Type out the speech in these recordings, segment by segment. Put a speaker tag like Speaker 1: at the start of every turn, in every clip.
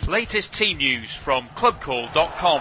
Speaker 1: Latest team news from clubcall.com.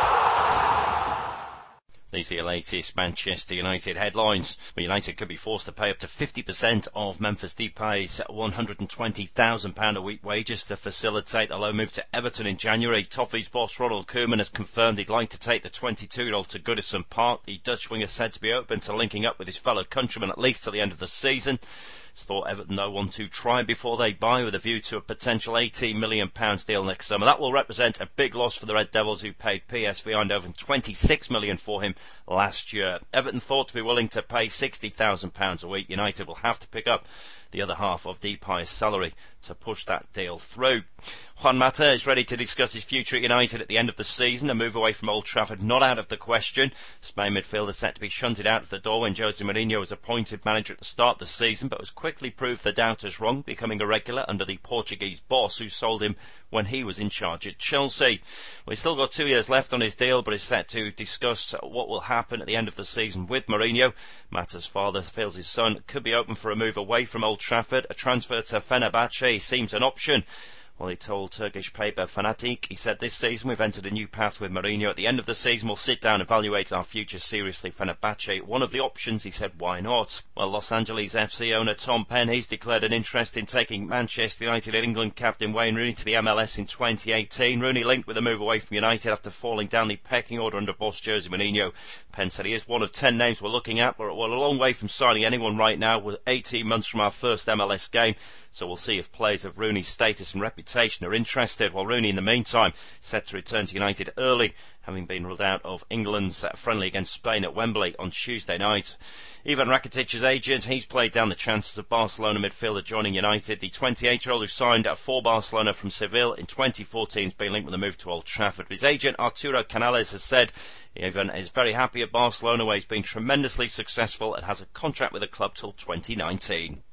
Speaker 2: These are your latest Manchester United headlines. United could be forced to pay up to 50% of Memphis Depay's £120,000 a week wages to facilitate a loan move to Everton in January. Toffee's boss Ronald Koeman has confirmed he'd like to take the 22-year-old to Goodison Park. The Dutch winger said to be open to linking up with his fellow countrymen at least till the end of the season. It's thought Everton know want to try before they buy, with a view to a potential £18 million deal next summer. That will represent a big loss for the Red Devils, who paid PSV Eindhoven £26 million for him last year. Everton thought to be willing to pay £60,000 a week. United will have to pick up the other half of Depay's salary to push that deal through. Juan Mata is ready to discuss his future at United at the end of the season. A move away from Old Trafford not out of the question. Spain midfielder set to be shunted out of the door when Jose Mourinho was appointed manager at the start of the season, but was quickly proved the doubters wrong, becoming a regular under the Portuguese boss who sold him when he was in charge at Chelsea. Well, he's still got 2 years left on his deal, but is set to discuss what will happen at the end of the season with Mourinho. Mata's father feels his son could be open for a move away from Old Trafford. A transfer to Fenerbahce seems an option. Well, he told Turkish paper Fanatik, he said, "This season we've entered a new path with Mourinho. At the end of the season we'll sit down and evaluate our future seriously. Fenerbahce, one of the options," he said. Why not? Well, Los Angeles FC owner Tom Penn, he's declared an interest in taking Manchester United and England captain Wayne Rooney to the MLS in 2018. Rooney linked with a move away from United after falling down the pecking order under boss Jose Mourinho. Penn said he is one of 10 names we're looking at, but we're a long way from signing anyone right now. We're 18 months from our first MLS game, so we'll see if players of Rooney's status and reputation are interested. While Rooney, in the meantime, set to return to United early, having been ruled out of England's friendly against Spain at Wembley on Tuesday night. Ivan Rakitic's agent, he's played down the chances of Barcelona midfielder joining United. The 28-year-old who signed for Barcelona from Seville in 2014 has been linked with a move to Old Trafford. His agent, Arturo Canales, has said Ivan is very happy at Barcelona, where he's been tremendously successful and has a contract with the club till 2019.